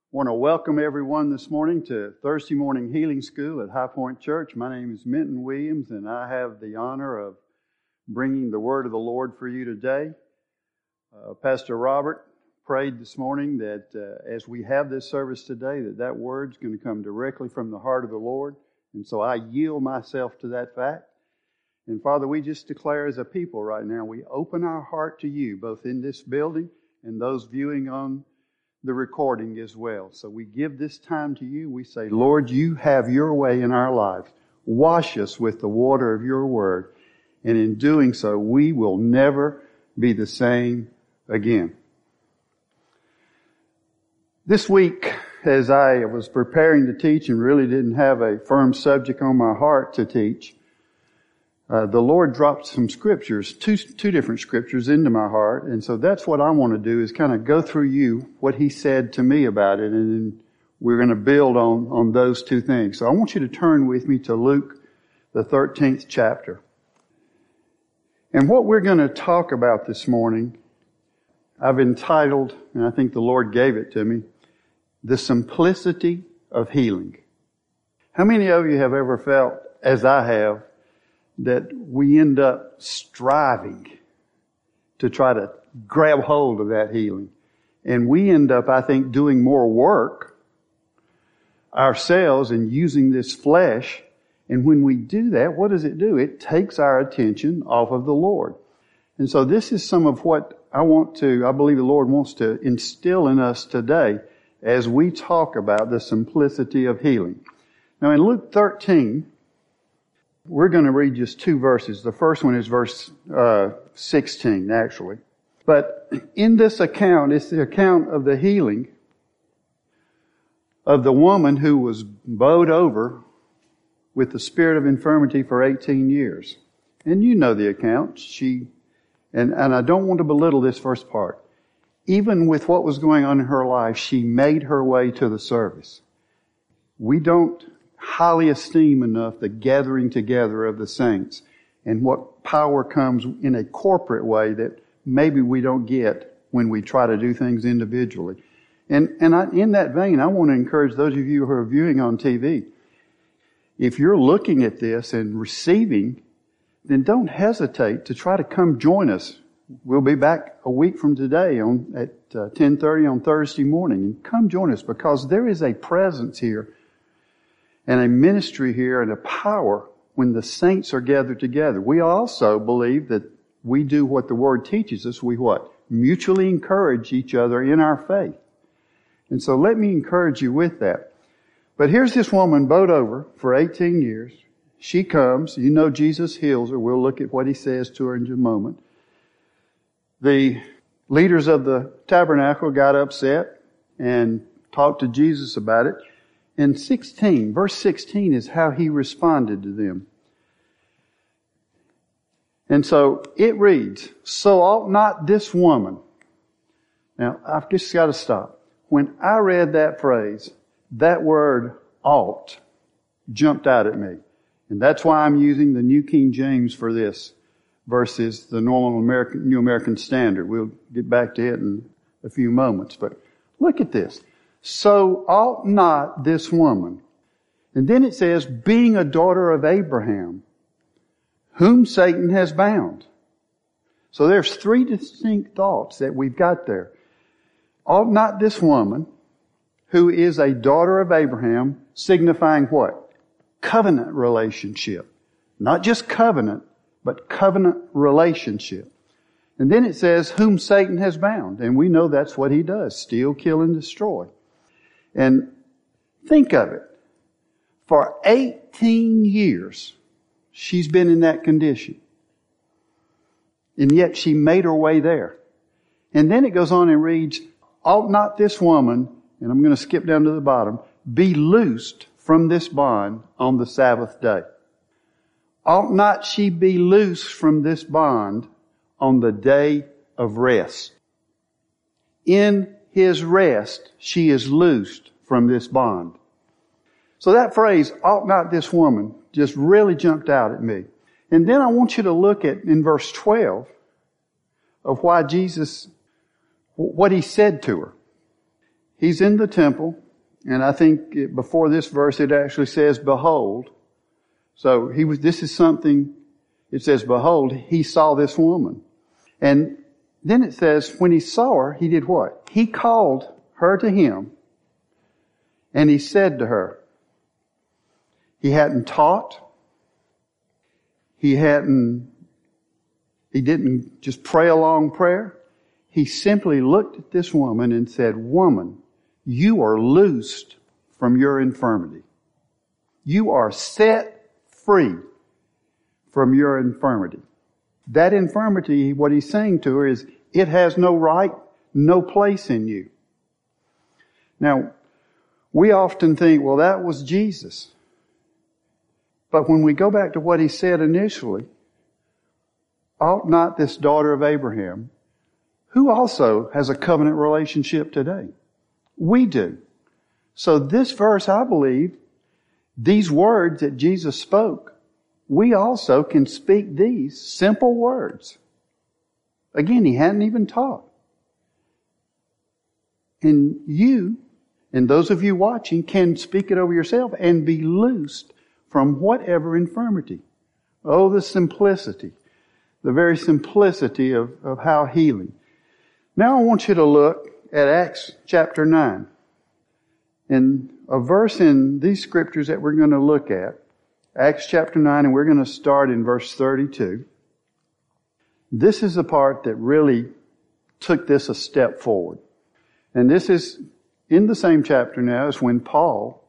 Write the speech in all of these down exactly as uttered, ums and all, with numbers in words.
I want to welcome everyone this morning to Thursday Morning Healing School at High Point Church. My name is Minton Williams, and I have the honor of bringing the word of the Lord for you today. Uh, Pastor Robert prayed this morning that uh, as we have this service today, that that word's going to come directly from the heart of the Lord. And so I yield myself to that fact. And Father, we just declare as a people right now, we open our heart to you, both in this building and those viewing on the recording as well. So we give this time to you. We say, Lord, you have your way in our lives. Wash us with the water of your word. And in doing so, we will never be the same again. This week, as I was preparing to teach and really didn't have a firm subject on my heart to teach, Uh, the Lord dropped some scriptures, two, two different scriptures into my heart. And so that's what I want to do is kind of go through you what He said to me about it. And then we're going to build on, on those two things. So I want you to turn with me to Luke, the thirteenth chapter. And what we're going to talk about this morning, I've entitled, and I think the Lord gave it to me, The Simplicity of Healing. How many of you have ever felt, as I have, that we end up striving to try to grab hold of that healing? And we end up, I think, doing more work ourselves and using this flesh. And when we do that, what does it do? It takes our attention off of the Lord. And so this is some of what I want to, I believe the Lord wants to instill in us today as we talk about the simplicity of healing. Now in Luke thirteen, we're going to read just two verses. The first one is verse uh, sixteen, actually. But in this account, it's the account of the healing of the woman who was bowed over with the spirit of infirmity for eighteen years. And you know the account. She, and, and I don't want to belittle this first part. Even with what was going on in her life, she made her way to the service. We don't highly esteem enough the gathering together of the saints and what power comes in a corporate way that maybe we don't get when we try to do things individually. And, and I, in that vein, I want to encourage those of you who are viewing on T V, if you're looking at this and receiving, then don't hesitate to try to come join us. We'll be back a week from today on at uh, ten thirty on Thursday morning. And come join us, because there is a presence here and a ministry here and a power when the saints are gathered together. We also believe that we do what the Word teaches us. We what? Mutually encourage each other in our faith. And so let me encourage you with that. But here's this woman bowed over for eighteen years. She comes. You know Jesus heals her. We'll look at what He says to her in just a moment. The leaders of the tabernacle got upset and talked to Jesus about it. And sixteen, verse sixteen is how He responded to them. And so it reads, "So ought not this woman." Now, I've just got to stop. When I read that phrase, that word "ought" jumped out at me. And that's why I'm using the New King James for this versus the normal American, New American Standard. We'll get back to it in a few moments. But look at this. "So ought not this woman." And then it says, "being a daughter of Abraham, whom Satan has bound." So there's three distinct thoughts that we've got there. Ought not this woman, who is a daughter of Abraham, signifying what? Covenant relationship. Not just covenant, but covenant relationship. And then it says, whom Satan has bound. And we know that's what he does. Steal, kill, and destroy. And think of it. For eighteen years, she's been in that condition. And yet she made her way there. And then it goes on and reads, ought not this woman, and I'm going to skip down to the bottom, be loosed from this bond on the Sabbath day? Ought not she be loosed from this bond on the day of rest? In His rest, she is loosed from this bond. So that phrase, ought not this woman, just really jumped out at me. And then I want you to look at, in verse twelve, of why Jesus, what He said to her. he's in the temple, and I think it, before this verse it actually says, behold. So he was, this is something, it says, behold, he saw this woman. And then it says, when he saw her, he did what? He called her to him, and he said to her, he hadn't taught, he hadn't, he didn't just pray a long prayer. He simply looked at this woman and said, woman, you are loosed from your infirmity. You are set free from your infirmity. That infirmity, what he's saying to her is, it has no right, no place in you. Now, we often think, well, that was Jesus. But when we go back to what he said initially, ought not this daughter of Abraham, who also has a covenant relationship today? We do. So this verse, I believe, these words that Jesus spoke, we also can speak these simple words. Again, he hadn't even taught. And you, and those of you watching, can speak it over yourself and be loosed from whatever infirmity. Oh, the simplicity. The very simplicity of, of how healing. Now I want you to look at Acts chapter nine. And a verse in these scriptures that we're going to look at, Acts chapter nine, and we're going to start in verse thirty-two. This is the part that really took this a step forward. And this is in the same chapter now as when Paul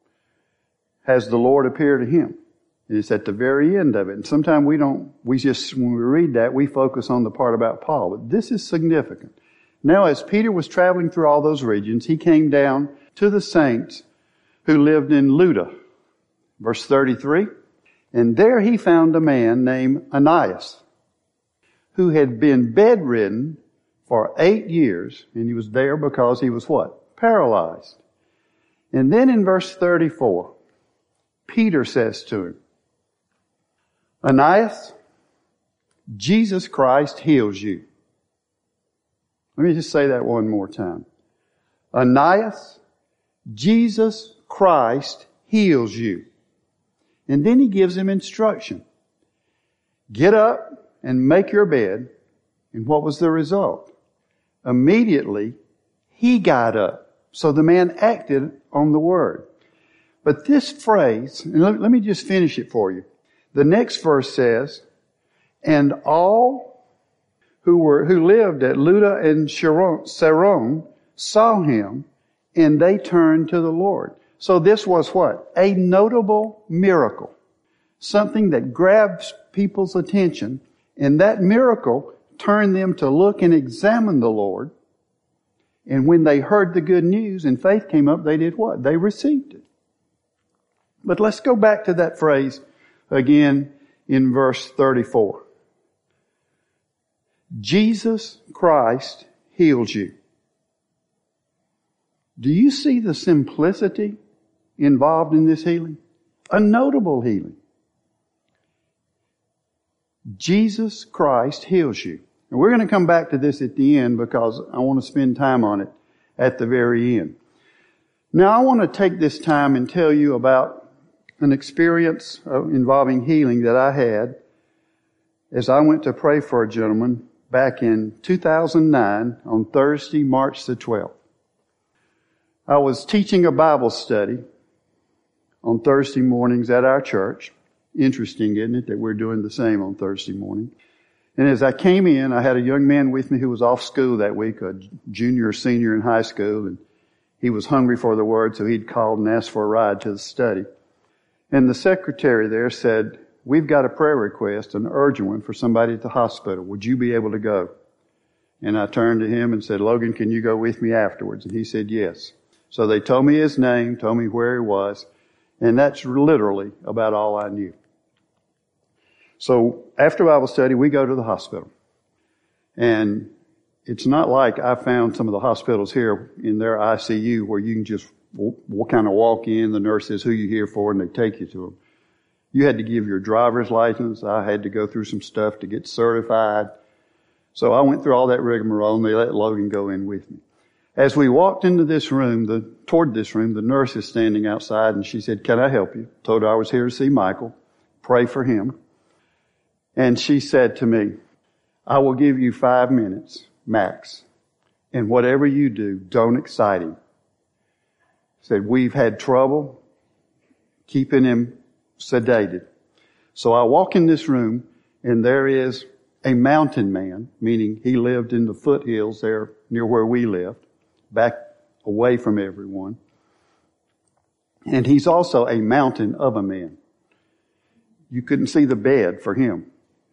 has the Lord appear to him. And it's at the very end of it. And sometimes we don't, we just, when we read that, we focus on the part about Paul. But this is significant. Now, as Peter was traveling through all those regions, he came down to the saints who lived in Lydda. Verse thirty-three. And there he found a man named Ananias, who had been bedridden for eight years. And he was there because he was what? Paralyzed. And then in verse thirty-four, Peter says to him, Ananias, Jesus Christ heals you. Let me just say that one more time. Ananias, Jesus Christ heals you. And then he gives him instruction. Get up and make your bed. And what was the result? Immediately, he got up. So the man acted on the word. But this phrase, and let, let me just finish it for you. The next verse says, and all who were who lived at Lydda and Saron saw him, and they turned to the Lord. So this was what? A notable miracle. Something that grabs people's attention, and that miracle turned them to look and examine the Lord. And when they heard the good news and faith came up, they did what? They received it. But let's go back to that phrase again in verse thirty-four. Jesus Christ heals you. Do you see the simplicity involved in this healing? A notable healing. Jesus Christ heals you. And we're going to come back to this at the end because I want to spend time on it at the very end. Now I want to take this time and tell you about an experience involving healing that I had as I went to pray for a gentleman back in two thousand nine on Thursday, March the twelfth. I was teaching a Bible study on Thursday mornings at our church. Interesting, isn't it, that we're doing the same on Thursday morning? And as I came in, I had a young man with me who was off school that week, a junior or senior in high school, and he was hungry for the Word, so he'd called and asked for a ride to the study. And the secretary there said, we've got a prayer request, an urgent one for somebody at the hospital. Would you be able to go? And I turned to him and said, Logan, can you go with me afterwards? And he said, yes. So they told me his name, told me where he was, and that's literally about all I knew. So after Bible study, we go to the hospital. And it's not like I found some of the hospitals here in their I C U where you can just w- kind of walk in, the nurse says who you here for, and they take you to them. You had to give your driver's license. I had to go through some stuff to get certified. So I went through all that rigmarole, and they let Logan go in with me. As we walked into this room, the, toward this room, the nurse is standing outside and she said, "Can I help you?" Told her I was here to see Michael, pray for him. And she said to me, "I will give you five minutes, max. And whatever you do, don't excite him." Said, "We've had trouble keeping him sedated." So I walk in this room and there is a mountain man, meaning he lived in the foothills there near where we lived, back away from everyone. And he's also a mountain of a man. You couldn't see the bed for him.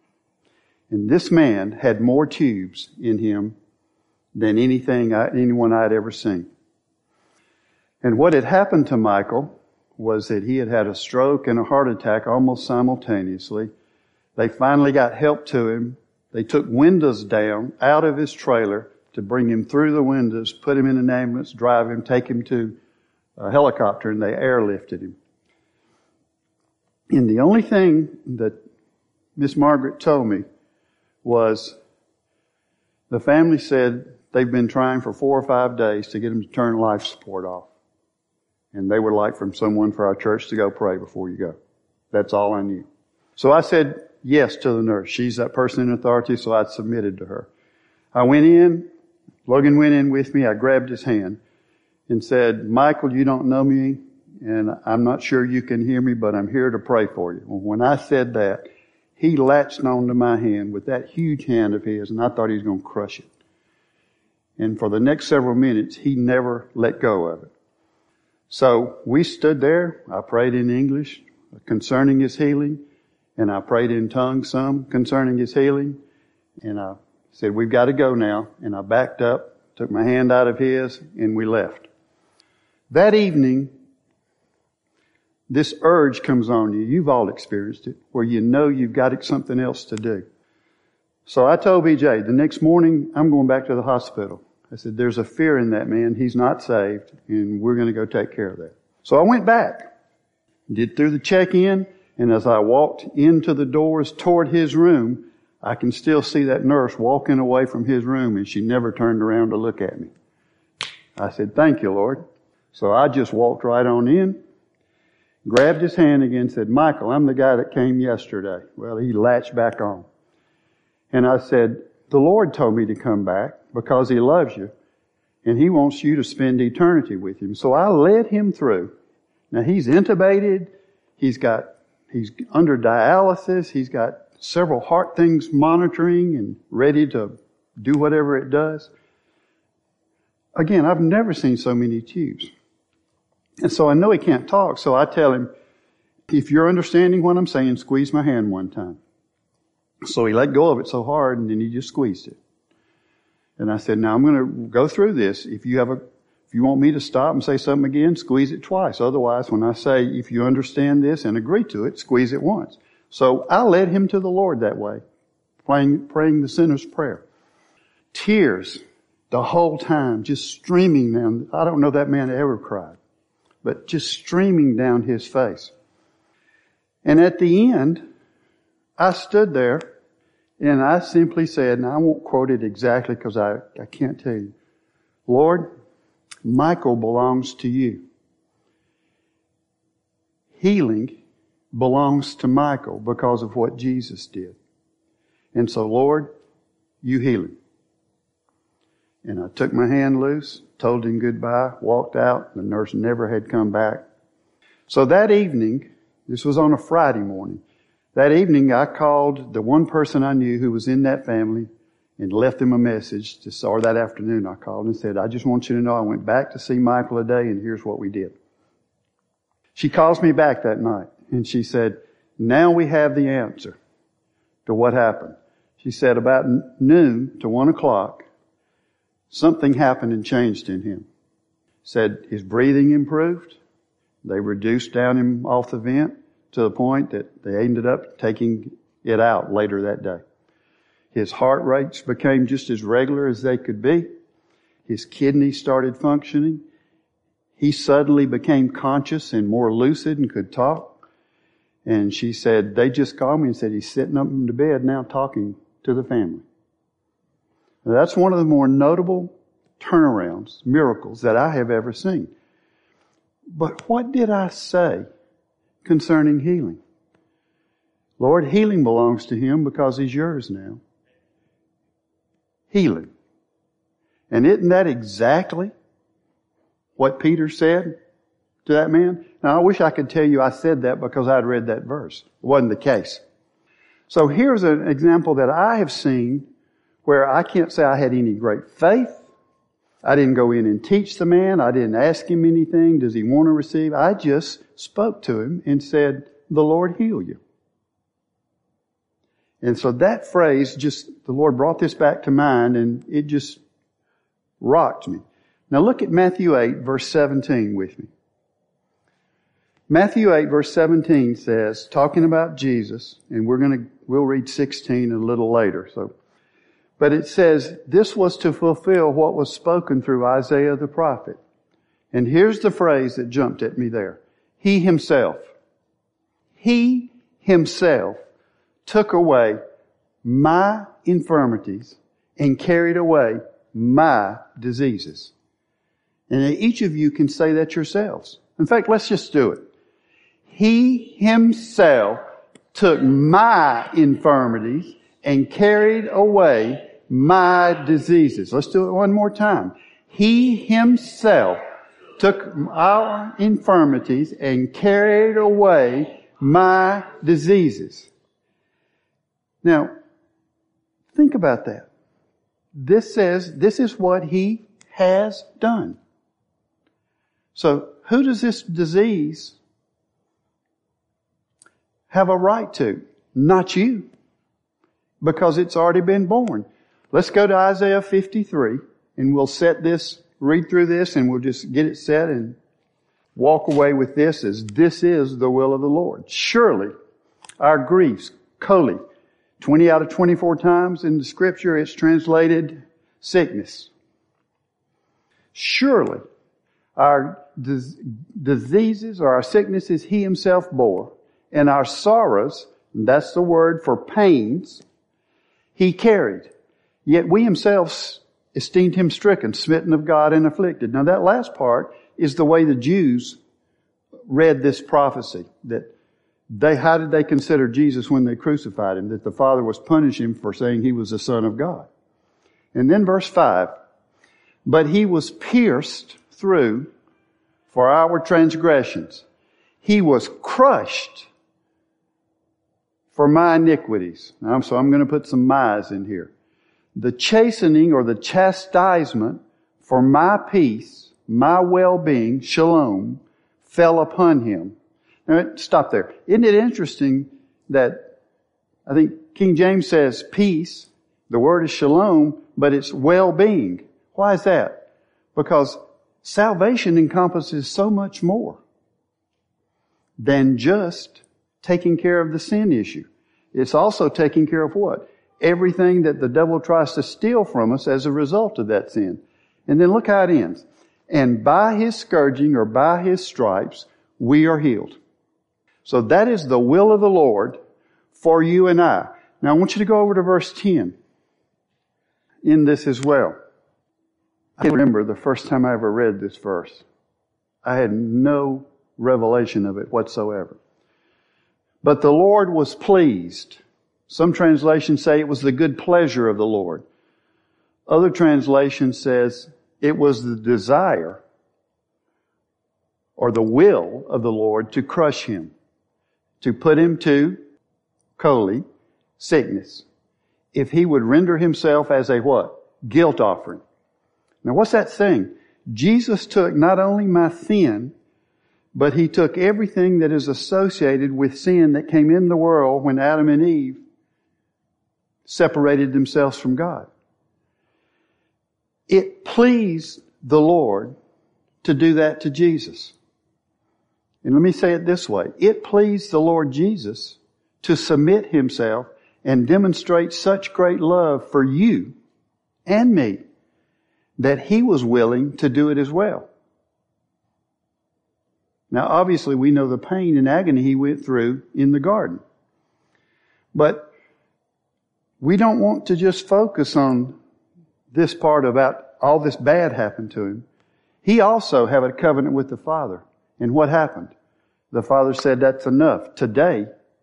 And this man had more tubes in him than anything, I, anyone I'd ever seen. And what had happened to Michael was that he had had a stroke and a heart attack almost simultaneously. They finally got help to him. They took windows down out of his trailer to bring him through the windows, put him in an ambulance, drive him, take him to a helicopter, and they airlifted him. And the only thing that Miss Margaret told me was the family said they've been trying for four or five days to get him to turn life support off. And they would like from someone for our church to go pray before you go. That's all I knew. So I said yes to the nurse. She's that person in authority, so I submitted to her. I went in. Logan went in with me. I grabbed his hand and said, "Michael, you don't know me, and I'm not sure you can hear me, but I'm here to pray for you." Well, when I said that, he latched onto my hand with that huge hand of his, and I thought he was going to crush it. And for the next several minutes, he never let go of it. So we stood there. I prayed in English concerning his healing, and I prayed in tongues some concerning his healing. And I said, "We've got to go now." And I backed up, took my hand out of his, and we left. That evening, this urge comes on you. You've all experienced it, where you know you've got something else to do. So I told B J, the next morning, I'm going back to the hospital. I said, "There's a fear in that man. He's not saved, and we're going to go take care of that." So I went back, did through the check-in, and as I walked into the doors toward his room, I can still see that nurse walking away from his room, and she never turned around to look at me. I said, "Thank you, Lord." So I just walked right on in, grabbed his hand again, said, "Michael, I'm the guy that came yesterday." Well, he latched back on. And I said, "The Lord told me to come back because He loves you, and He wants you to spend eternity with Him." So I led him through. Now he's intubated. He's got, he's under dialysis. He's got several heart things monitoring and ready to do whatever it does. Again, I've never seen so many tubes. And so I know he can't talk, so I tell him, "If you're understanding what I'm saying, squeeze my hand one time." So he let go of it so hard, and then he just squeezed it. And I said, "Now I'm going to go through this. If you have a, if you want me to stop and say something again, squeeze it twice. Otherwise, when I say, if you understand this and agree to it, squeeze it once." So I led him to the Lord that way, praying, praying the sinner's prayer. Tears the whole time, just streaming down. I don't know that man ever cried, but just streaming down his face. And at the end, I stood there and I simply said, and I won't quote it exactly because I, I can't tell you, "Lord, Michael belongs to you. Healing belongs to Michael because of what Jesus did. And so, Lord, you heal him." And I took my hand loose, told him goodbye, walked out. The nurse never had come back. So that evening, this was on a Friday morning, that evening I called the one person I knew who was in that family and left him a message. Just, or that afternoon I called and said, "I just want you to know I went back to see Michael today, and here's what we did." She calls me back that night and she said, "Now we have the answer to what happened." She said about noon to one o'clock, something happened and changed in him. Said his breathing improved. They reduced down him off the vent to the point that they ended up taking it out later that day. His heart rates became just as regular as they could be. His kidneys started functioning. He suddenly became conscious and more lucid and could talk. And she said, they just called me and said he's sitting up in the bed now talking to the family. Now, that's one of the more notable turnarounds, miracles that I have ever seen. But what did I say concerning healing? Lord, healing belongs to Him because He's yours now. Healing. And isn't that exactly what Peter said to that man? Now, I wish I could tell you I said that because I'd read that verse. It wasn't the case. So here's an example that I have seen where I can't say I had any great faith. I didn't go in and teach the man. I didn't ask him anything. Does he want to receive? I just spoke to him and said, the Lord heal you. And so that phrase just, the Lord brought this back to mind and it just rocked me. Now look at Matthew eight verse seventeen with me. Matthew eight verse seventeen says, talking about Jesus, and we're going to, we'll read sixteen a little later. So, but it says, this was to fulfill what was spoken through Isaiah the prophet. And here's the phrase that jumped at me there. He Himself. He Himself took away my infirmities and carried away my diseases. And each of you can say that yourselves. In fact, let's just do it. He Himself took my infirmities and carried away my diseases. Let's do it one more time. He Himself took our infirmities and carried away my diseases. Now, think about that. This says, this is what He has done. So, who does this disease have a right to? Not you. Because it's already been born. Let's go to Isaiah fifty-three and we'll set this, read through this and we'll just get it set and walk away with this as this is the will of the Lord. Surely our griefs, koli, twenty out of twenty-four times in the scripture it's translated sickness. Surely our dis- diseases or our sicknesses He Himself bore, and our sorrows, that's the word for pains, He carried. Yet we Himself esteemed Him stricken, smitten of God, and afflicted. Now that last part is the way the Jews read this prophecy. That they, how did they consider Jesus when they crucified Him? That the Father was punishing Him for saying He was the Son of God. And then verse five, but He was pierced through for our transgressions. He was crushed for my iniquities. Now, so I'm going to put some my's in here. The chastening or the chastisement for my peace, my well-being, shalom, fell upon Him. Now, stop there. Isn't it interesting that I think King James says peace, the word is shalom, but it's well-being. Why is that? Because salvation encompasses so much more than just taking care of the sin issue. It's also taking care of what? Everything that the devil tries to steal from us as a result of that sin. And then look how it ends. And by His scourging or by His stripes, we are healed. So that is the will of the Lord for you and I. Now I want you to go over to verse ten in this as well. I remember the first time I ever read this verse. I had no revelation of it whatsoever. But the Lord was pleased. Some translations say it was the good pleasure of the Lord. Other translation says it was the desire or the will of the Lord to crush Him, to put Him to koli, sickness, if He would render Himself as a what? Guilt offering. Now what's that saying? Jesus took not only my sin, but He took everything that is associated with sin that came in the world when Adam and Eve separated themselves from God. It pleased the Lord to do that to Jesus. And let me say it this way. It pleased the Lord Jesus to submit Himself and demonstrate such great love for you and me that He was willing to do it as well. Now, obviously, we know the pain and agony He went through in the garden. But we don't want to just focus on this part about all this bad happened to him, he also had a covenant with the Father. And what happened? The Father said, that's enough. Today,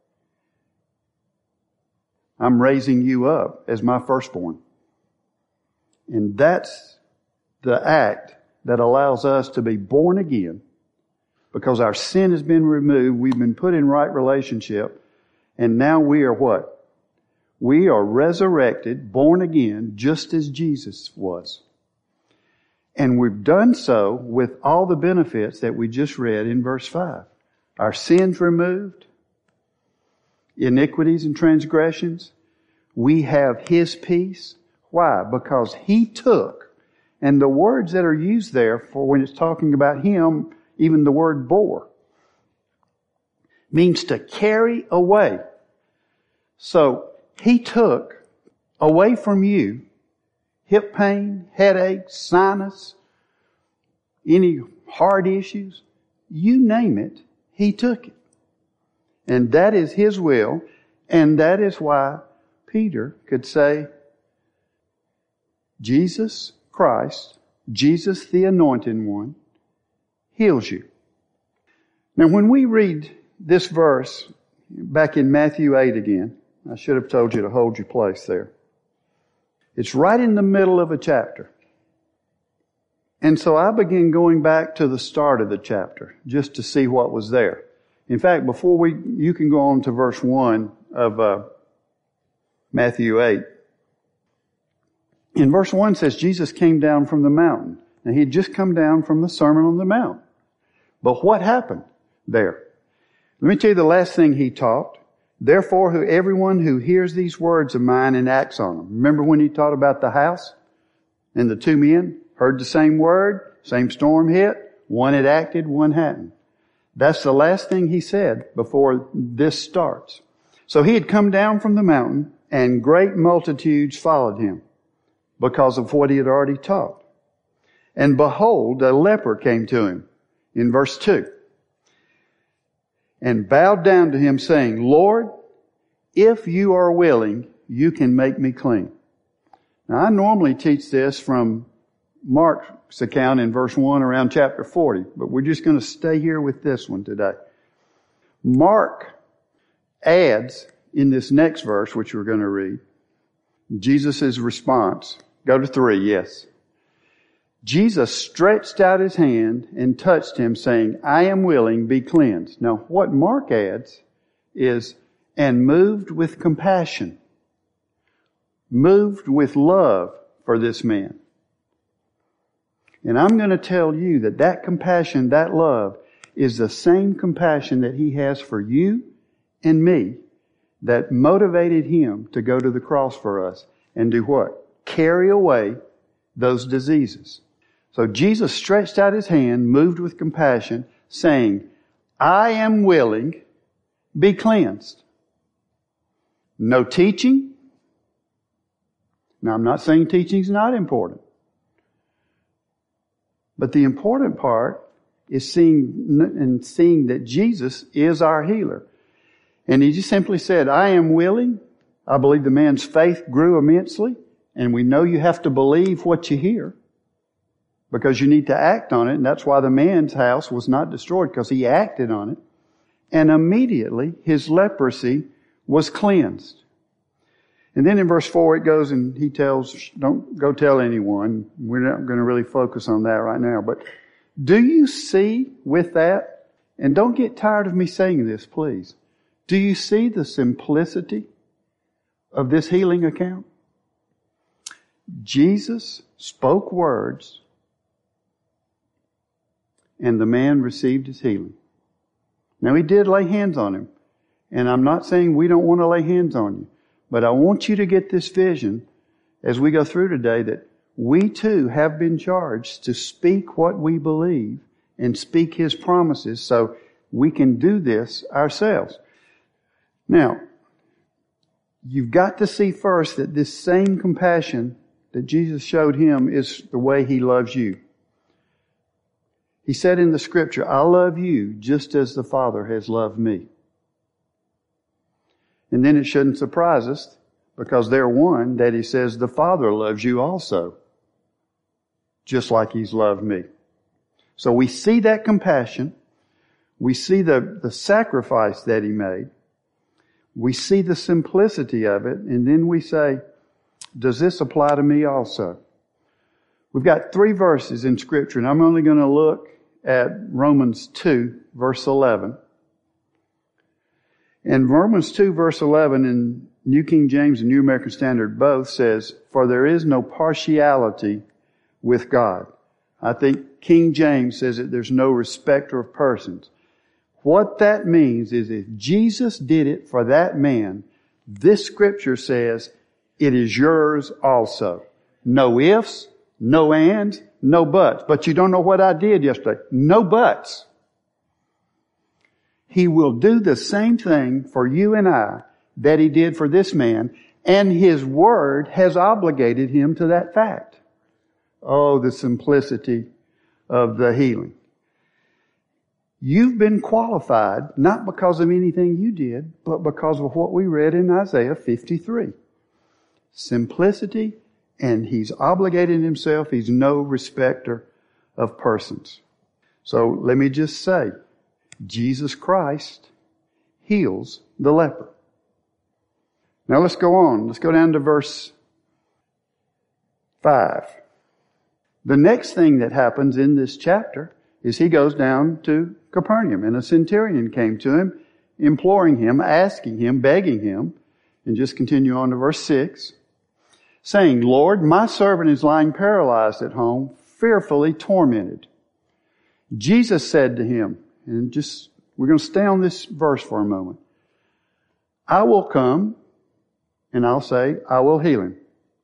I'm raising you up as my firstborn. And that's the act that allows us to be born again. Because our sin has been removed, we've been put in right relationship, and now we are what? We are resurrected, born again, just as Jesus was. And we've done so with all the benefits that we just read in verse five. Our sins removed, iniquities and transgressions. We have His peace. Why? Because He took, and the words that are used there for when it's talking about Him, even the word bore, means to carry away. So He took away from you hip pain, headache, sinus, any heart issues, you name it, He took it. And that is His will, and that is why Peter could say, Jesus Christ, Jesus the Anointed One, heals you. Now when we read this verse back in Matthew eight again, I should have told you to hold your place there. It's right in the middle of a chapter. And so I began going back to the start of the chapter just to see what was there. In fact, before we, you can go on to verse one of uh, Matthew eight. In verse one says, Jesus came down from the mountain. Now he had just come down from the Sermon on the Mount. But what happened there? Let me tell you the last thing He taught. Therefore, who everyone who hears these words of mine and acts on them. Remember when He taught about the house? And the two men heard the same word, same storm hit. One had acted, one hadn't. That's the last thing He said before this starts. So He had come down from the mountain, and great multitudes followed Him because of what He had already taught. And behold, a leper came to Him in verse two. And bowed down to Him, saying, Lord, if you are willing, you can make me clean. Now, I normally teach this from Mark's account in verse one around chapter forty, but we're just going to stay here with this one today. Mark adds in this next verse, which we're going to read, Jesus' response. Go to three, yes. Jesus stretched out His hand and touched him, saying, I am willing, be cleansed. Now, what Mark adds is, and moved with compassion, moved with love for this man. And I'm going to tell you that that compassion, that love, is the same compassion that He has for you and me that motivated Him to go to the cross for us and do what? Carry away those diseases. So Jesus stretched out His hand, moved with compassion, saying, I am willing, be cleansed. No teaching. Now, I'm not saying teaching is not important. But the important part is seeing and seeing that Jesus is our healer. And He just simply said, I am willing. I believe the man's faith grew immensely. And we know you have to believe what you hear, because you need to act on it. And that's why the man's house was not destroyed, because he acted on it. And immediately his leprosy was cleansed. And then in verse four it goes and he tells, don't go tell anyone. We're not going to really focus on that right now. But do you see with that, and don't get tired of me saying this, please. Do you see the simplicity of this healing account? Jesus spoke words, and the man received his healing. Now, He did lay hands on him. And I'm not saying we don't want to lay hands on you. But I want you to get this vision as we go through today that we too have been charged to speak what we believe and speak His promises so we can do this ourselves. Now, you've got to see first that this same compassion that Jesus showed him is the way He loves you. He said in the Scripture, I love you just as the Father has loved me. And then it shouldn't surprise us, because they're one, that He says the Father loves you also. just like He's loved me. So we see that compassion. We see the, the sacrifice that He made. We see the simplicity of it. And then we say, does this apply to me also? We've got three verses in Scripture, and I'm only going to look at Romans two, verse eleven. And Romans two, verse eleven in New King James and New American Standard both says, for there is no partiality with God. I think King James says that there's no respecter of persons. What that means is if Jesus did it for that man, this Scripture says it is yours also. No ifs, no ands, no buts. But you don't know what I did yesterday. No buts. He will do the same thing for you and I that He did for this man, and His Word has obligated him to that fact. Oh, the simplicity of the healing. You've been qualified not because of anything you did, but because of what we read in Isaiah fifty-three. Simplicity, and He's obligated Himself. He's no respecter of persons. So let me just say, Jesus Christ heals the leper. Now let's go on. Let's go down to verse five. The next thing that happens in this chapter is he goes down to Capernaum, and a centurion came to him, imploring him, asking him, begging him, and just continue on to verse six, saying, Lord, my servant is lying paralyzed at home, fearfully tormented. Jesus said to him, and just, we're going to stay on this verse for a moment. I will come, and I'll say, I will heal him.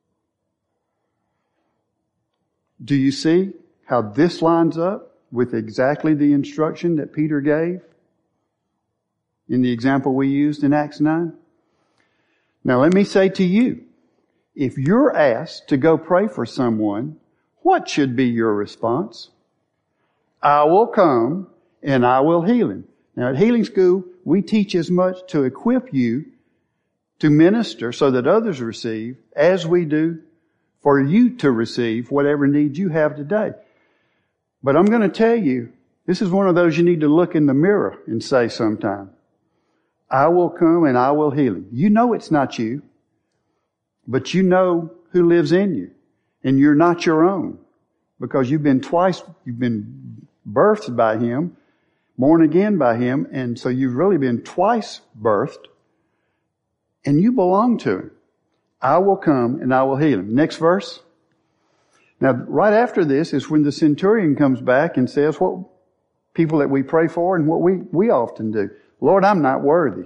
Do you see how this lines up with exactly the instruction that Peter gave in the example we used in Acts nine? Now let me say to you, if you're asked to go pray for someone, what should be your response? I will come and I will heal him. Now at Healing School, we teach as much to equip you to minister so that others receive as we do for you to receive whatever need you have today. But I'm going to tell you, this is one of those you need to look in the mirror and say sometime, I will come and I will heal him. You know it's not you, but you know who lives in you. And you're not your own because you've been twice, you've been birthed by Him, born again by Him, and so you've really been twice birthed, and you belong to Him. I will come and I will heal him. Next verse. Now, right after this is when the centurion comes back and says what people that we pray for and what we, we often do. Lord, I'm not worthy.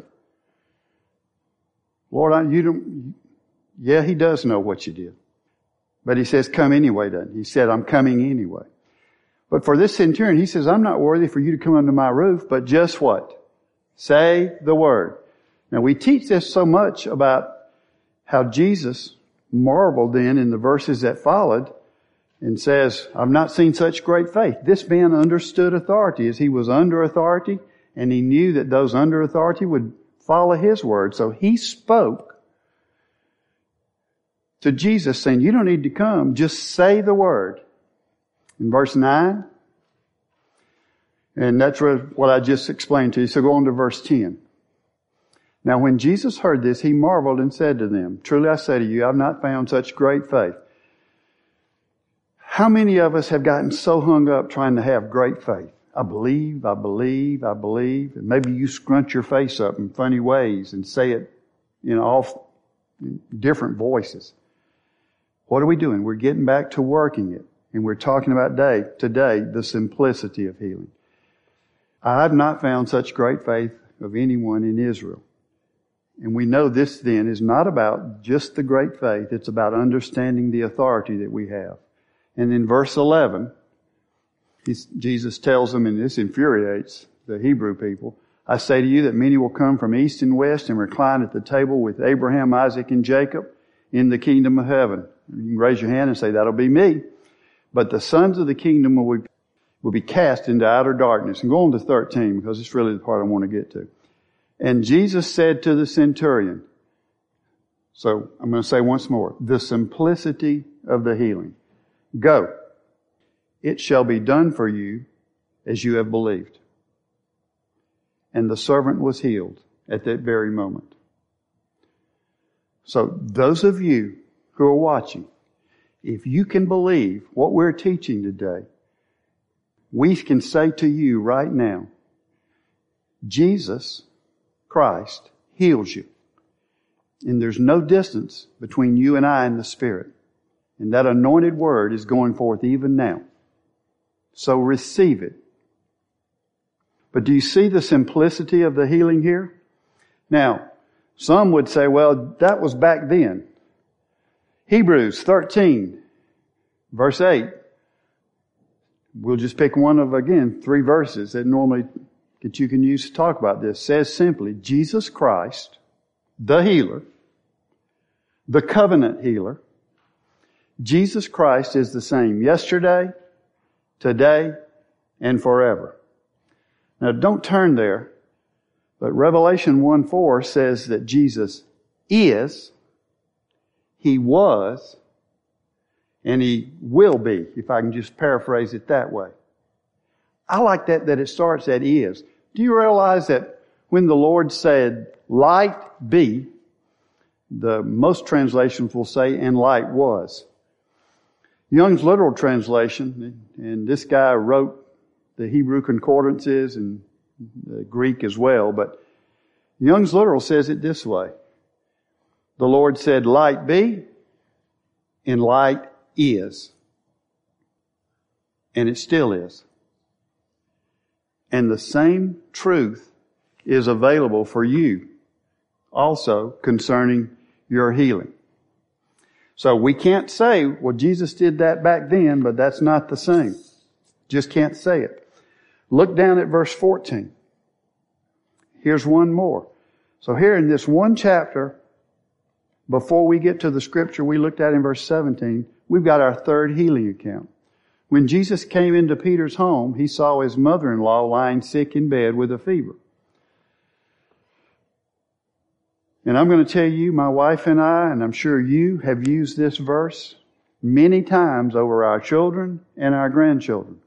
Lord, I, you don't, yeah, He does know what you did. But He says, come anyway, doesn't He? He said, I'm coming anyway. But for this centurion, he says, I'm not worthy for you to come under my roof, but just what? Say the word. Now, we teach this so much about how Jesus marveled then in the verses that followed and says, I've not seen such great faith. This man understood authority as he was under authority, and he knew that those under authority would follow His word. So he spoke to Jesus saying, you don't need to come, just say the word. In verse nine, and that's what I just explained to you. So go on to verse ten. Now when Jesus heard this, He marveled and said to them, truly I say to you, I've not found such great faith. How many of us have gotten so hung up trying to have great faith? I believe, I believe, I believe. And maybe you scrunch your face up in funny ways and say it, you know, all different voices. What are we doing? We're getting back to working it. And we're talking about day, today the simplicity of healing. I have not found such great faith of anyone in Israel. And we know this then is not about just the great faith. It's about understanding the authority that we have. And in verse eleven, Jesus tells them, and this infuriates the Hebrew people, I say to you that many will come from east and west and recline at the table with Abraham, Isaac, and Jacob in the kingdom of heaven. You can raise your hand and say, that'll be me. But the sons of the kingdom will be, will be cast into outer darkness. And go on to thirteen because it's really the part I want to get to. And Jesus said to the centurion, so I'm going to say once more, the simplicity of the healing. Go, it shall be done for you as you have believed. And the servant was healed at that very moment. So those of you who are watching, if you can believe what we're teaching today, we can say to you right now, Jesus Christ heals you. And there's no distance between you and I and the Spirit. And that anointed word is going forth even now. So receive it. But do you see the simplicity of the healing here? Now, some would say, well, that was back then. Hebrews thirteen, verse eight. We'll just pick one of, again, three verses that normally that you can use to talk about this. Says simply, Jesus Christ, the healer, the covenant healer. Jesus Christ is the same yesterday, today, and forever. Now don't turn there, but Revelation one four says that Jesus is, He was, and He will be, if I can just paraphrase it that way. I like that, that it starts at is. Do you realize that when the Lord said, light be, the most translations will say, and light was. Young's literal translation, and this guy wrote the Hebrew concordances and the Greek as well, but Young's literal says it this way. The Lord said, light be, and light is. And it still is. And the same truth is available for you also concerning your healing. So we can't say, well, Jesus did that back then, but that's not the same. Just can't say it. Look down at verse fourteen. Here's one more. So here in this one chapter, before we get to the scripture we looked at in verse seventeen, we've got our third healing account. When Jesus came into Peter's home, he saw his mother-in-law lying sick in bed with a fever. And I'm going to tell you, my wife and I, and I'm sure you have used this verse many times over our children and our grandchildren.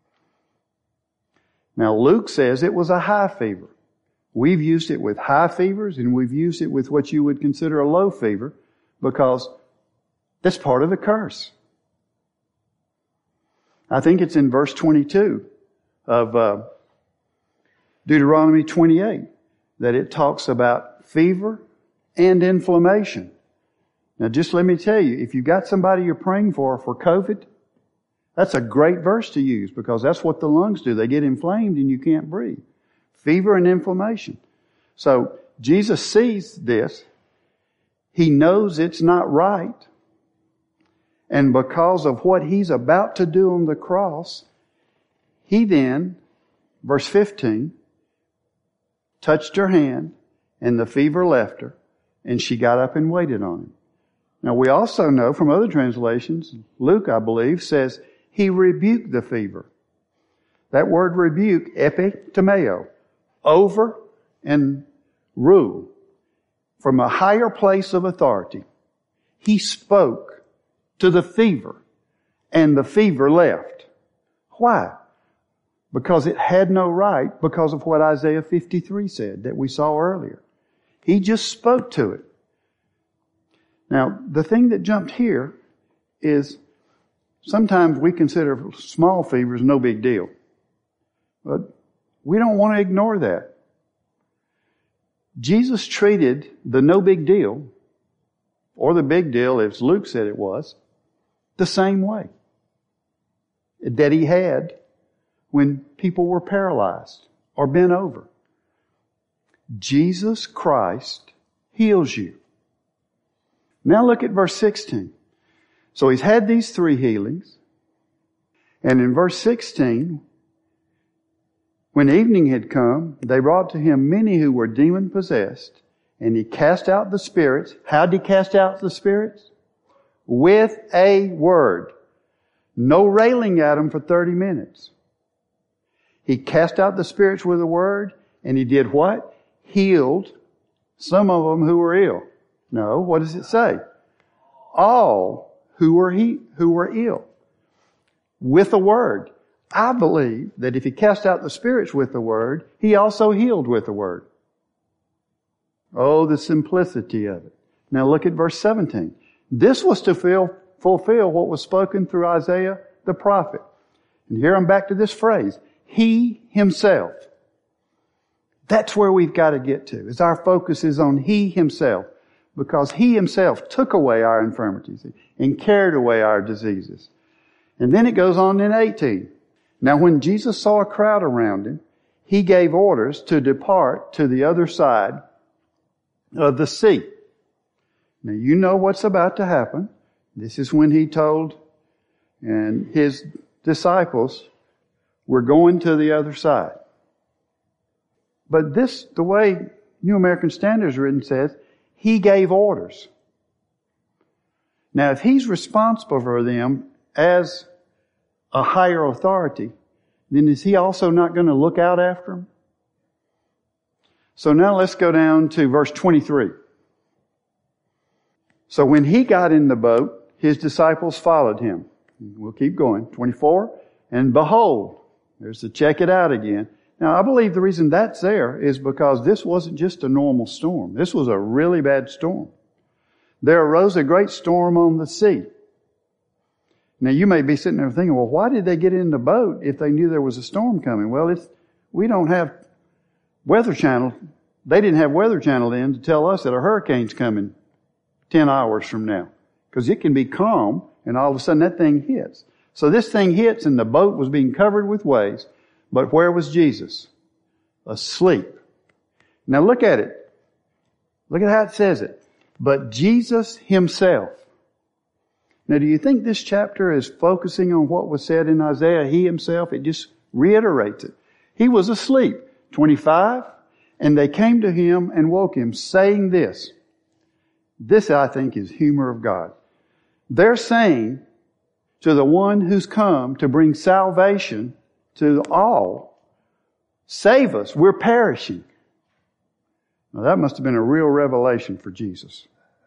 Now, Luke says it was a high fever. We've used it with high fevers, and we've used it with what you would consider a low fever, because that's part of the curse. I think it's in verse twenty-two of uh, Deuteronomy twenty-eight that it talks about fever and inflammation. Now, just let me tell you, if you've got somebody you're praying for for COVID, that's a great verse to use, because that's what the lungs do. They get inflamed and you can't breathe. Fever and inflammation. So Jesus sees this. He knows it's not right. And because of what He's about to do on the cross, He then, verse fifteen, touched her hand and the fever left her, and she got up and waited on Him. Now we also know from other translations, Luke, I believe, says He rebuked the fever. That word rebuke, epitomeo, over and rule, from a higher place of authority. He spoke to the fever, and the fever left. Why? Because it had no right, because of what Isaiah fifty-three said that we saw earlier. He just spoke to it. Now, the thing that jumped here is sometimes we consider small fevers no big deal. But we don't want to ignore that. Jesus treated the no big deal, or the big deal, as Luke said it was, the same way that He had when people were paralyzed or bent over. Jesus Christ heals you. Now look at verse sixteen. So He's had these three healings. And in verse sixteen, when evening had come, they brought to Him many who were demon-possessed, and He cast out the spirits. How did He cast out the spirits? With a word. No railing at them for thirty minutes. He cast out the spirits with a word, and He did what? Healed some of them who were ill. No, what does it say? All who were he, who were ill. with a word. I believe that if he cast out the spirits with the word, he also healed with the word. Oh, the simplicity of it. Now look at verse seventeen. This was to feel, fulfill what was spoken through Isaiah the prophet. And here I'm back to this phrase. He himself. That's where we've got to get to, is our focus is on he himself. Because he himself took away our infirmities and carried away our diseases. And then it goes on in eighteen. Now when Jesus saw a crowd around him, he gave orders to depart to the other side of the sea. Now you know what's about to happen. This is when he told and his disciples, we're going to the other side. But this, the way New American Standard is written, says, he gave orders. Now if he's responsible for them as a higher authority, then is he also not going to look out after them? So now let's go down to verse twenty-three. So when he got in the boat, his disciples followed him. We'll keep going. twenty-four. And behold, there's the check it out again. Now I believe the reason that's there is because this wasn't just a normal storm. This was a really bad storm. There arose a great storm on the sea. Now you may be sitting there thinking, well, why did they get in the boat if they knew there was a storm coming? Well, it's, we don't have Weather Channel. They didn't have Weather Channel then to tell us that a hurricane's coming ten hours from now. Because it can be calm and all of a sudden that thing hits. So this thing hits and the boat was being covered with waves. But where was Jesus? Asleep. Now look at it. Look at how it says it. But Jesus himself. Now do you think this chapter is focusing on what was said in Isaiah? He himself, it just reiterates it. He was asleep. twenty-five. And they came to him and woke him, saying this. This, I think, is humor of God. They're saying to the one who's come to bring salvation to all, save us, we're perishing. Now that must have been a real revelation for Jesus.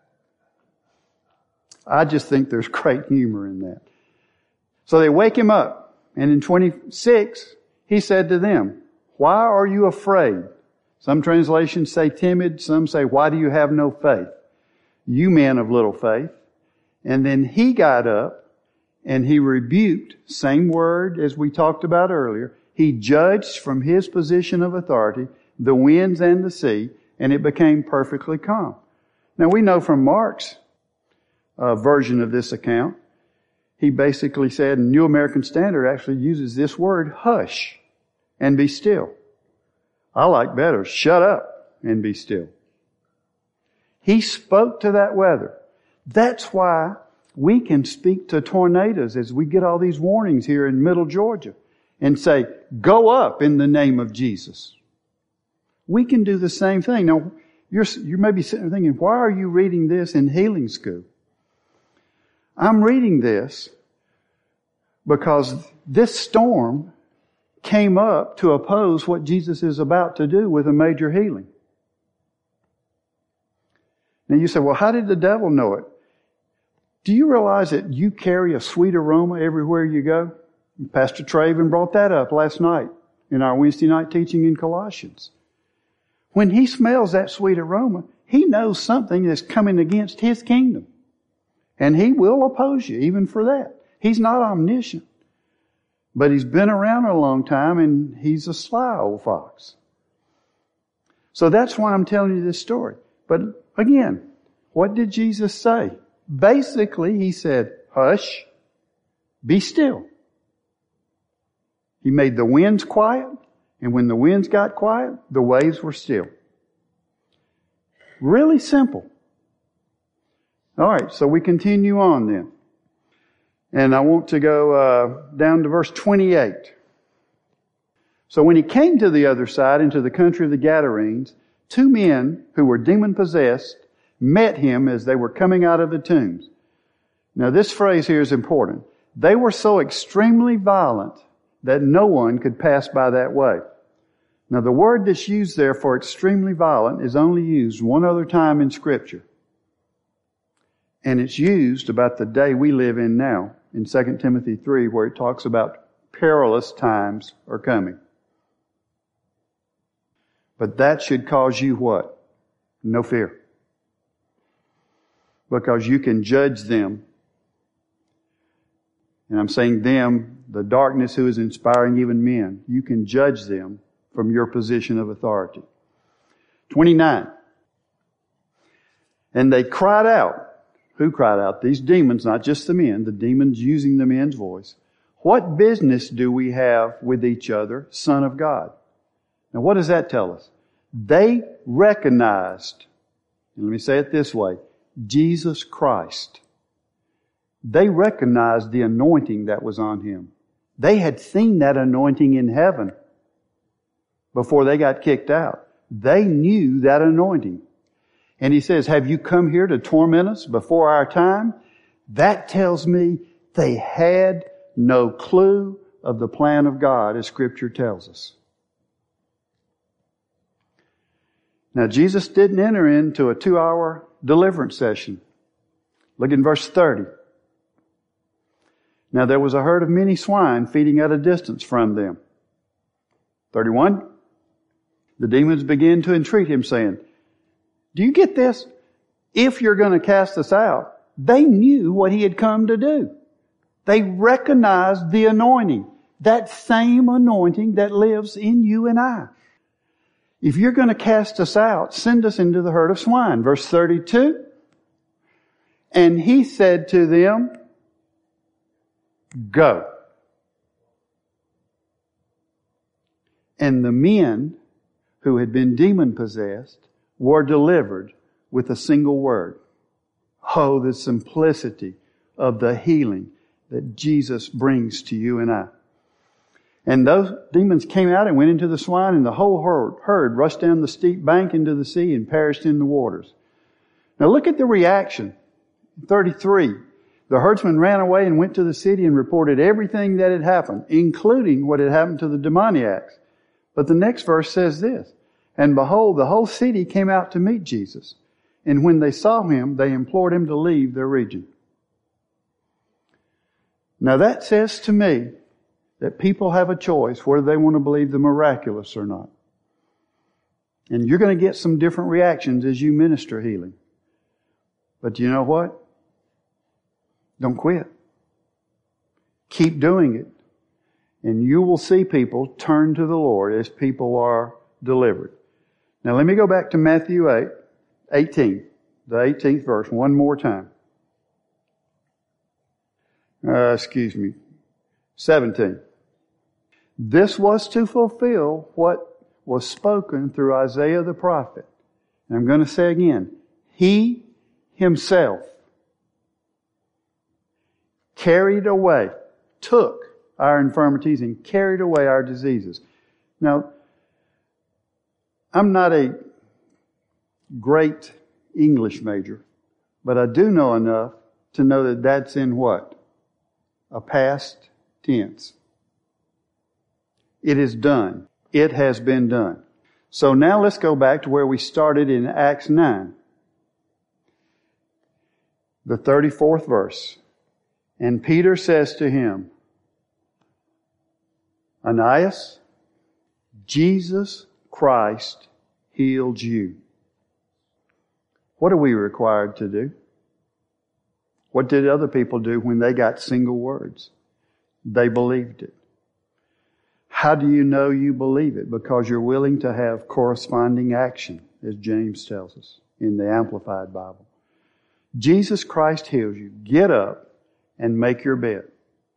I just think there's great humor in that. So they wake him up, and in twenty-six, he said to them, why are you afraid? Some translations say timid, some say, why do you have no faith? You men of little faith. And then he got up and he rebuked, same word as we talked about earlier. He judged from his position of authority the winds and the sea, and it became perfectly calm. Now we know from Mark's uh, version of this account, he basically said, and New American Standard actually uses this word, hush and be still. I like better, shut up and be still. He spoke to that weather. That's why we can speak to tornadoes as we get all these warnings here in Middle Georgia and say, go up in the name of Jesus. We can do the same thing. Now, you're, you may be sitting there thinking, why are you reading this in healing school? I'm reading this because this storm came up to oppose what Jesus is about to do with a major healing. Now you say, well, how did the devil know it? Do you realize that you carry a sweet aroma everywhere you go? Pastor Traven brought that up last night in our Wednesday night teaching in Colossians. When he smells that sweet aroma, he knows something that's coming against his kingdom. And he will oppose you even for that. He's not omniscient. But he's been around a long time and he's a sly old fox. So that's why I'm telling you this story. But again, what did Jesus say? Basically, he said, hush, be still. He made the winds quiet, and when the winds got quiet, the waves were still. Really simple. All right, so we continue on then. And I want to go uh, down to verse twenty-eight. So when he came to the other side, into the country of the Gadarenes, two men who were demon-possessed met him as they were coming out of the tombs. Now this phrase here is important. They were so extremely violent that no one could pass by that way. Now the word that's used there for extremely violent is only used one other time in Scripture. And it's used about the day we live in now in Second Timothy three where it talks about perilous times are coming. But that should cause you what? No fear. Because you can judge them. And I'm saying them, the darkness who is inspiring even men. You can judge them from your position of authority. twenty-nine. And they cried out. Who cried out? These demons, not just the men. The demons using the men's voice. What business do we have with each other, Son of God? Now what does that tell us? They recognized, let me say it this way, Jesus Christ. They recognized the anointing that was on Him. They had seen that anointing in heaven before they got kicked out. They knew that anointing. And He says, have you come here to torment us before our time? That tells me they had no clue of the plan of God, as Scripture tells us. Now, Jesus didn't enter into a two-hour deliverance session. Look in verse thirty. Now, there was a herd of many swine feeding at a distance from them. thirty-one. The demons began to entreat Him, saying, do you get this? If you're going to cast us out, they knew what He had come to do. They recognized the anointing, that same anointing that lives in you and I. If you're going to cast us out, send us into the herd of swine. Verse thirty-two. And He said to them, go. And the men who had been demon-possessed were delivered with a single word. Oh, the simplicity of the healing that Jesus brings to you and I. And those demons came out and went into the swine, and the whole herd, herd rushed down the steep bank into the sea and perished in the waters. Now look at the reaction. thirty-three. The herdsmen ran away and went to the city and reported everything that had happened, including what had happened to the demoniacs. But the next verse says this, and behold, the whole city came out to meet Jesus. And when they saw Him, they implored Him to leave their region. Now that says to me that people have a choice whether they want to believe the miraculous or not. And you're going to get some different reactions as you minister healing. But you know what? Don't quit. Keep doing it. And you will see people turn to the Lord as people are delivered. Now let me go back to Matthew eight, eighteen, the eighteenth verse, one more time. Uh, excuse me, seventeen. This was to fulfill what was spoken through Isaiah the prophet. And I'm going to say again, He Himself carried away, took our infirmities and carried away our diseases. Now, I'm not a great English major, but I do know enough to know that that's in what? A past tense. It is done. It has been done. So now let's go back to where we started in Acts nine. The thirty-fourth verse. And Peter says to him, Aeneas, Jesus Christ healed you. What are we required to do? What did other people do when they got single words? They believed it. How do you know you believe it? Because you're willing to have corresponding action, as James tells us in the Amplified Bible. Jesus Christ heals you. Get up and make your bed.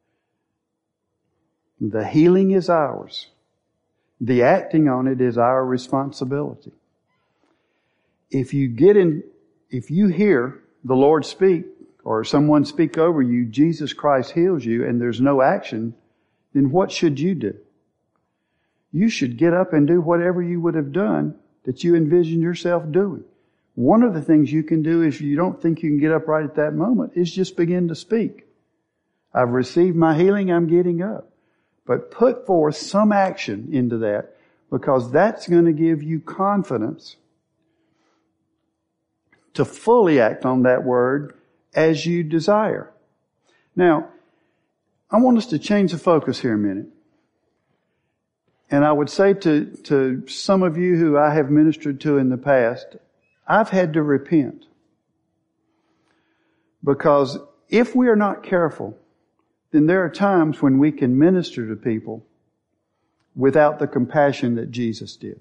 The healing is ours. The acting on it is our responsibility. If you get in, if you hear the Lord speak or someone speak over you, Jesus Christ heals you, and there's no action, then what should you do? You should get up and do whatever you would have done that you envision yourself doing. One of the things you can do if you don't think you can get up right at that moment is just begin to speak. I've received my healing, I'm getting up. But put forth some action into that, because that's going to give you confidence to fully act on that word as you desire. Now, I want us to change the focus here a minute. And I would say to, to some of you who I have ministered to in the past, I've had to repent. Because if we are not careful, then there are times when we can minister to people without the compassion that Jesus did.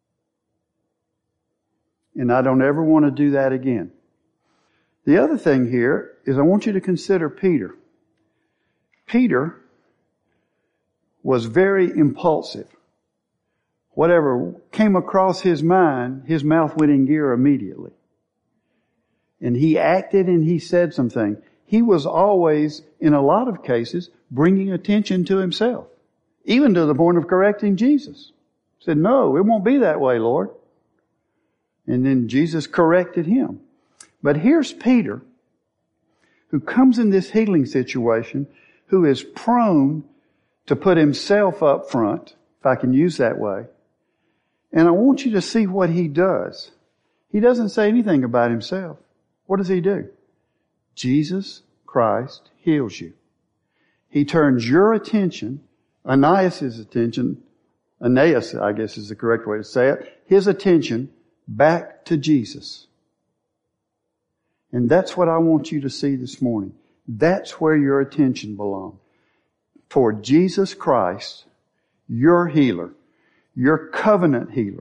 And I don't ever want to do that again. The other thing here is I want you to consider Peter. Peter was very impulsive. Whatever came across his mind, his mouth went in gear immediately. And he acted and he said something. He was always, in a lot of cases, bringing attention to himself. Even to the point of correcting Jesus. He said, no, it won't be that way, Lord. And then Jesus corrected him. But here's Peter, who comes in this healing situation, who is prone to put himself up front, if I can use that way. And I want you to see what he does. He doesn't say anything about himself. What does he do? Jesus Christ heals you. He turns your attention, Aeneas' attention, Aeneas, I guess is the correct way to say it, his attention back to Jesus. And that's what I want you to see this morning. That's where your attention belongs. For Jesus Christ, your healer, your covenant healer.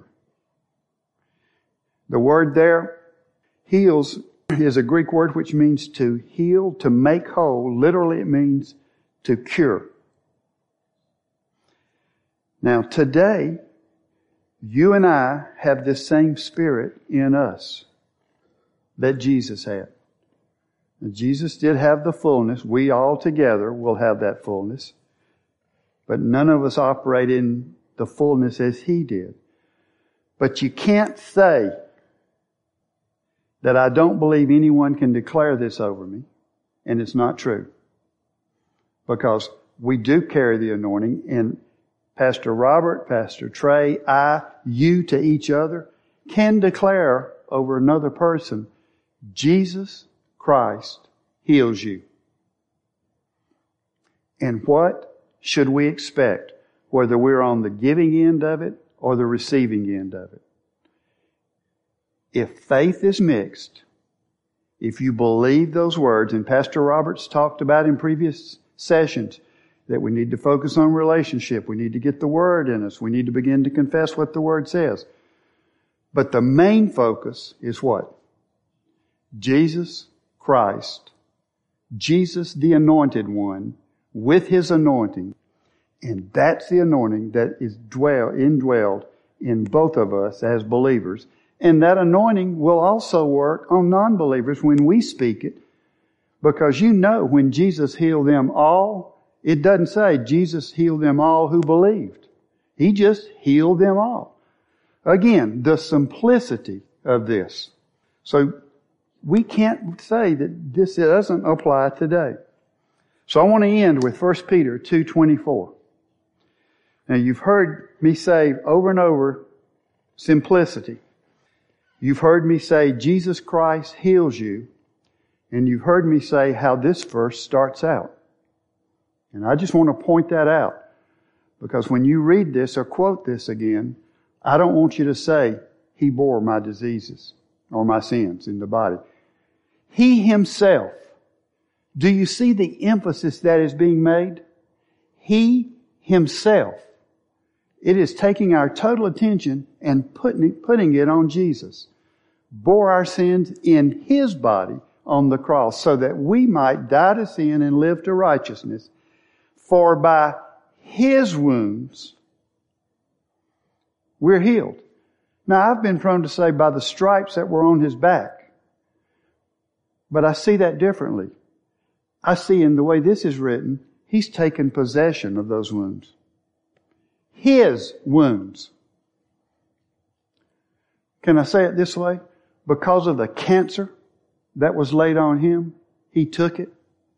The word there, heals, is a Greek word which means to heal, to make whole. Literally it means to cure. Now today, you and I have this same Spirit in us that Jesus had. And Jesus did have the fullness. We all together will have that fullness. But none of us operate in the fullness as He did. But you can't say that I don't believe anyone can declare this over me, and it's not true. Because we do carry the anointing, and Pastor Robert, Pastor Trey, I, you to each other can declare over another person, Jesus Christ heals you. And what should we expect, whether we're on the giving end of it or the receiving end of it? If faith is mixed, if you believe those words, and Pastor Roberts talked about in previous sessions, that we need to focus on relationship. We need to get the Word in us. We need to begin to confess what the Word says. But the main focus is what? Jesus Christ. Jesus, the Anointed One, with His anointing. And that's the anointing that is dwell, indwelled in both of us as believers. And that anointing will also work on non-believers when we speak it. Because you know when Jesus healed them all, it doesn't say Jesus healed them all who believed. He just healed them all. Again, the simplicity of this. So we can't say that this doesn't apply today. So I want to end with First Peter two twenty-four. Now you've heard me say over and over, simplicity. You've heard me say Jesus Christ heals you. And you've heard me say how this verse starts out. And I just want to point that out. Because when you read this or quote this again, I don't want you to say, He bore my diseases or my sins in the body. He Himself. Do you see the emphasis that is being made? He Himself. It is taking our total attention and putting it, putting it on Jesus. Bore our sins in His body on the cross so that we might die to sin and live to righteousness. For by His wounds, we're healed. Now, I've been prone to say by the stripes that were on His back. But I see that differently. I see in the way this is written, He's taken possession of those wounds. His wounds. Can I say it this way? Because of the cancer that was laid on Him, He took it.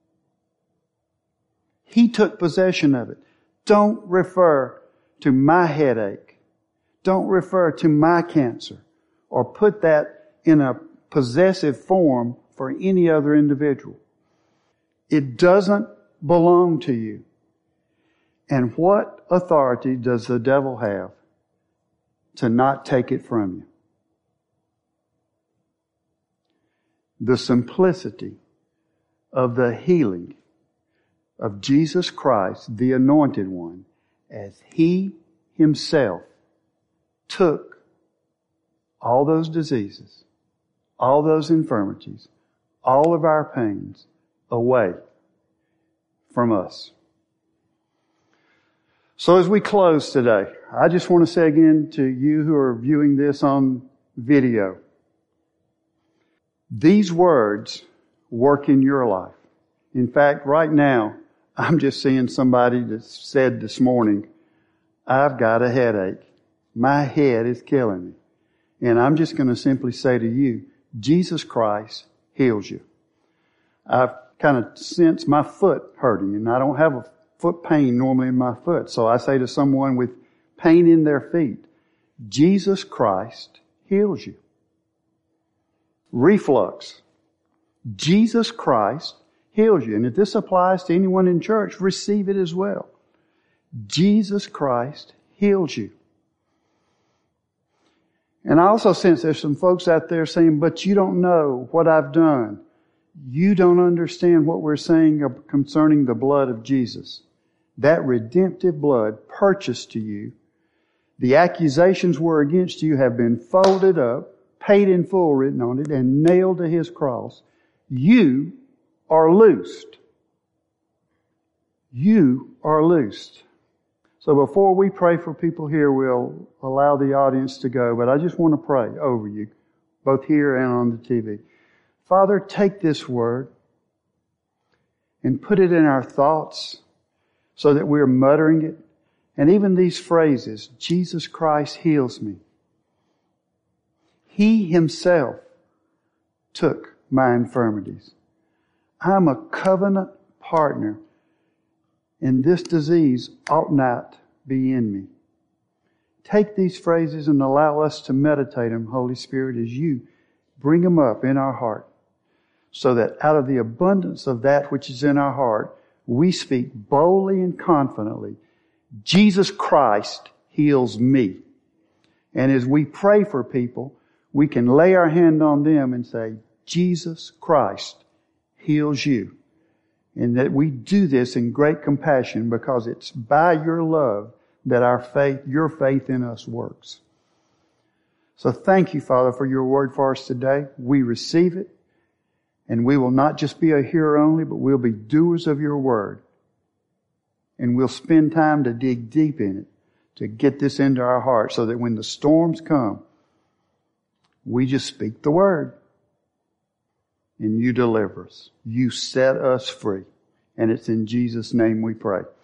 He took possession of it. Don't refer to my headache. Don't refer to my cancer or put that in a possessive form for any other individual. It doesn't belong to you. And what authority does the devil have to not take it from you? The simplicity of the healing of Jesus Christ, the Anointed One, as He Himself took all those diseases, all those infirmities, all of our pains away from us. So as we close today, I just want to say again to you who are viewing this on video, these words work in your life. In fact, right now, I'm just seeing somebody that said this morning, I've got a headache. My head is killing me. And I'm just going to simply say to you, Jesus Christ heals you. I've kind of sensed my foot hurting, and I don't have a foot pain normally in my foot. So I say to someone with pain in their feet, Jesus Christ heals you. Reflux. Jesus Christ heals you. And if this applies to anyone in church, receive it as well. Jesus Christ heals you. And I also sense there's some folks out there saying, but you don't know what I've done. You don't understand what we're saying concerning the blood of Jesus. That redemptive blood purchased to you. The accusations were against you have been folded up, paid in full written on it, and nailed to His cross. You are loosed. You are loosed. So before we pray for people here, we'll allow the audience to go, but I just want to pray over you, both here and on the T V. Father, take this word and put it in our thoughts so that we're muttering it. And even these phrases, Jesus Christ heals me. He Himself took my infirmities. I'm a covenant partner, and this disease ought not be in me. Take these phrases and allow us to meditate them, Holy Spirit, as you bring them up in our heart, so that out of the abundance of that which is in our heart, we speak boldly and confidently, Jesus Christ heals me. And as we pray for people, we can lay our hand on them and say, Jesus Christ heals you. And that we do this in great compassion because it's by your love that our faith, your faith in us works. So thank you, Father, for your word for us today. We receive it. And we will not just be a hearer only, but we'll be doers of your word. And we'll spend time to dig deep in it, to get this into our hearts so that when the storms come, we just speak the word. And you deliver us. You set us free. And it's in Jesus' name we pray.